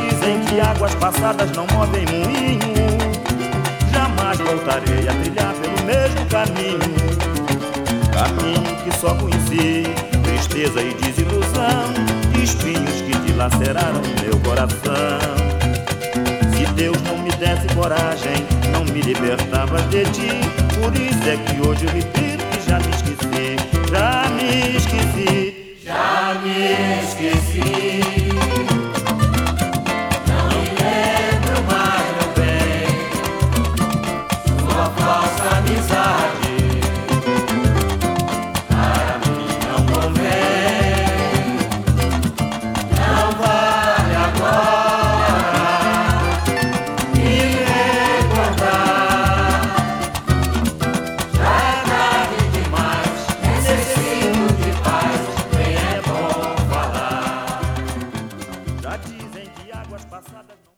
dizem que águas passadas não movem moinho. Jamais voltarei a trilhar pelo mesmo caminho. Caminho que só conheci tristeza e desilusão, espinhos que dilaceraram meu coração. Se Deus não me desse coragem, não me libertava de ti. Por isso é que hoje eu repito que já me esqueci. Já me esqueci. Já me esqueci. Não me lembro mais, meu bem, sua falsa amizade. Para mim não convém. Não vale agora me recordar. Já é tarde demais, necessito de paz. Bem é bom falar. Já dizem que águas passadas não